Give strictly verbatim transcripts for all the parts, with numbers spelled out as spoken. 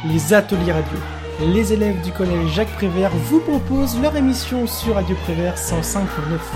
les ateliers radio. Les élèves du collège Jacques Prévert vous proposent leur émission sur Radio Prévert cent cinq point neuf.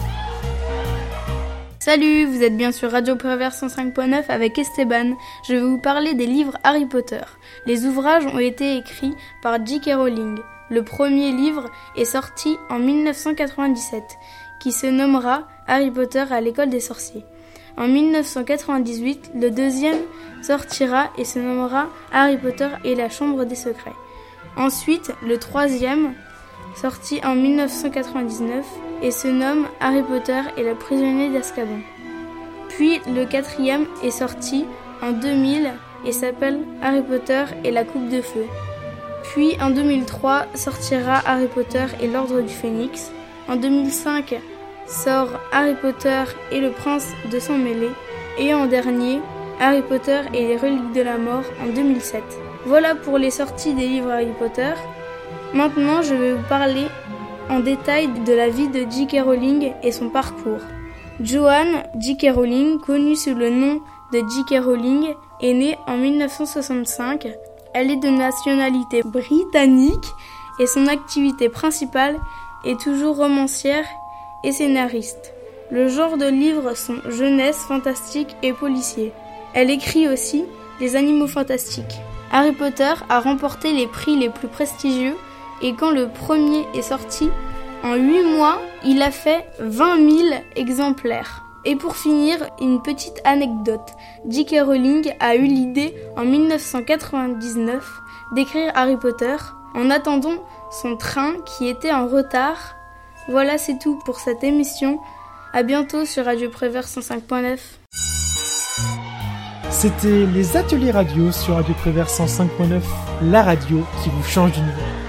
Salut, vous êtes bien sur Radio Prévert cent cinq point neuf avec Esteban. Je vais vous parler des livres Harry Potter. Les ouvrages ont été écrits par J K Rowling. Le premier livre est sorti en mille neuf cent quatre-vingt-dix-sept, qui se nommera Harry Potter à l'école des sorciers. En mille neuf cent quatre-vingt-dix-huit, le deuxième sortira et se nommera Harry Potter et la Chambre des secrets. Ensuite, le troisième, sorti en mille neuf cent quatre-vingt-dix-neuf, et se nomme Harry Potter et le prisonnier d'Azkaban. Puis le quatrième est sorti en deux mille et s'appelle Harry Potter et la Coupe de Feu. Puis en deux mille trois sortira Harry Potter et l'Ordre du Phénix. En deux mille cinq sort Harry Potter et le Prince de Sang Mêlé. Et en dernier, Harry Potter et les Reliques de la Mort en deux mille sept. Voilà pour les sorties des livres Harry Potter. Maintenant, je vais vous parler en détail de la vie de J K Rowling et son parcours. Joanne J K Rowling, connue sous le nom de J K Rowling, est née en mille neuf cent soixante-cinq. Elle est de nationalité britannique et son activité principale est toujours romancière et scénariste. Le genre de livres sont jeunesse, fantastique et policier. Elle écrit aussi des animaux fantastiques. Harry Potter a remporté les prix les plus prestigieux et quand le premier est sorti, en huit mois, il a fait vingt mille exemplaires. Et pour finir, une petite anecdote. J K Rowling a eu l'idée en mille neuf cent quatre-vingt-dix-neuf d'écrire Harry Potter en attendant son train qui était en retard. Voilà, c'est tout pour cette émission. À bientôt sur Radio Prévert cent cinq point neuf. C'était les ateliers radio sur Radio Prévert cent cinq point neuf, la radio qui vous change d'univers.